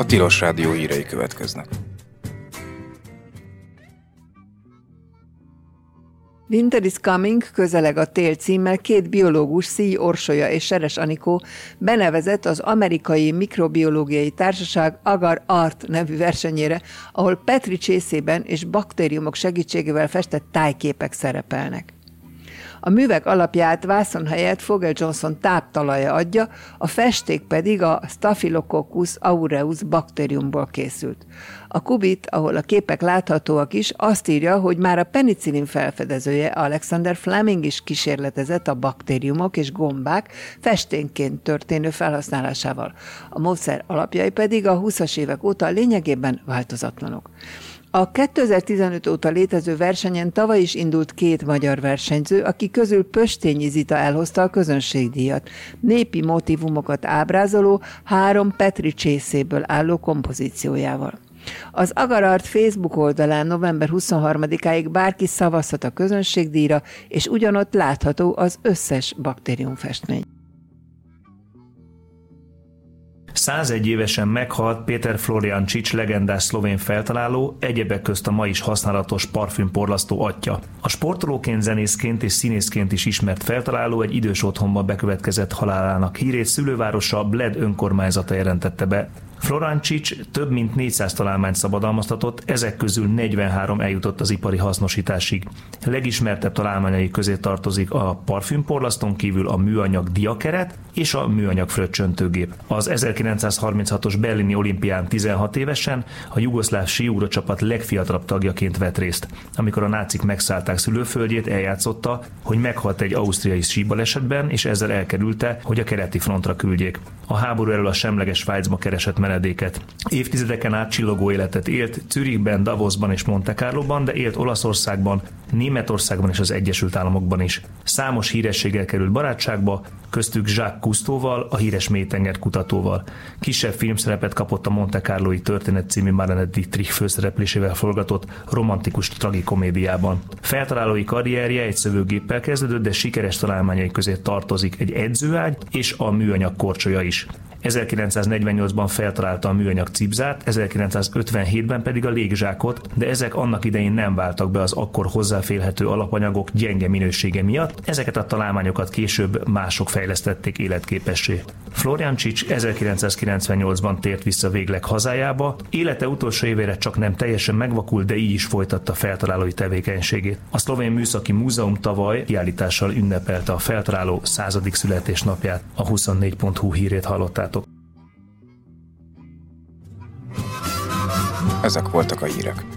Tilos Rádió hírei következnek. Winter is Coming, közeleg a tél címmel két biológus, Szíj Orsolya és Seres Anikó benevezett az amerikai mikrobiológiai társaság Agar Art nevű versenyére, ahol petri csészében és baktériumok segítségével festett tájképek szerepelnek. A művek alapját vászon helyett Fogel Johnson táptalaja adja, a festék pedig a Staphylococcus aureus baktériumból készült. A Kubit, ahol a képek láthatóak is, azt írja, hogy már a penicillin felfedezője Alexander Fleming is kísérletezett a baktériumok és gombák festénként történő felhasználásával. A módszer alapjai pedig a 20-as évek óta lényegében változatlanok. A 2015 óta létező versenyen tavaly is indult két magyar versenyző, akik közül Pöstényi Zita elhozta a közönségdíjat, népi motívumokat ábrázoló 3 petri csészéből álló kompozíciójával. Az Agar Art Facebook oldalán november 23-áig bárki szavazhat a közönségdíjra, és ugyanott látható az összes baktériumfestmény. 101 évesen meghalt Péter Floriancic, legendás szlovén feltaláló, egyebek közt a ma is használatos parfümporlasztó atya. A sportolóként, zenészként és színészként is ismert feltaláló egy idős otthonban bekövetkezett halálának hírét szülővárosa Bled önkormányzata jelentette be. Floriancic több mint 400 találmányt szabadalmaztatott, ezek közül 43 eljutott az ipari hasznosításig. Legismertebb találmányai közé tartozik a parfümporlasztón kívül a műanyag diakeret és a műanyag fröccsöntőgép. Az 1936-os berlini olimpián 16 évesen a jugoszláv síugró csapat legfiatalabb tagjaként vett részt. Amikor a nácik megszállták szülőföldjét, eljátszotta, hogy meghalt egy ausztriai síbalesetben, és ezzel elkerülte, hogy a keleti frontra küldjék. A háború elől a semleges Svájcba keresett menedéket. Évtizedeken át csillogó életet élt, Zürichben, Davosban és Monte Carloban, de élt Olaszországban, Németországban és az Egyesült Államokban is. Számos hírességgel került barátságba, köztük Jacques Cousteauval, a híres mélytenger kutatóval. Kisebb filmszerepet kapott a Monte Carloi történet című Marlene Dietrich főszereplésével forgatott romantikus tragikomédiában. Feltalálói karrierje egy szövőgéppel kezdődött, de sikeres találmányai közé tartozik egy edzőágy és a műanyag korcsolya is. 1948-ban feltalálta a műanyag cipzárt, 1957-ben pedig a légzsákot, de ezek annak idején nem váltak be az akkor hozzáférhető alapanyagok gyenge minősége miatt, ezeket a találmányokat később mások fejlesztették életképessé. Floriancic 1998-ban tért vissza végleg hazájába, élete utolsó évére csak nem teljesen megvakult, de így is folytatta feltalálói tevékenységét. A Szlovén Műszaki Múzeum tavaly kiállítással ünnepelte a feltaláló 100. születésnapját. A 24.hu hírét hallottátok. Ezek voltak a hírek.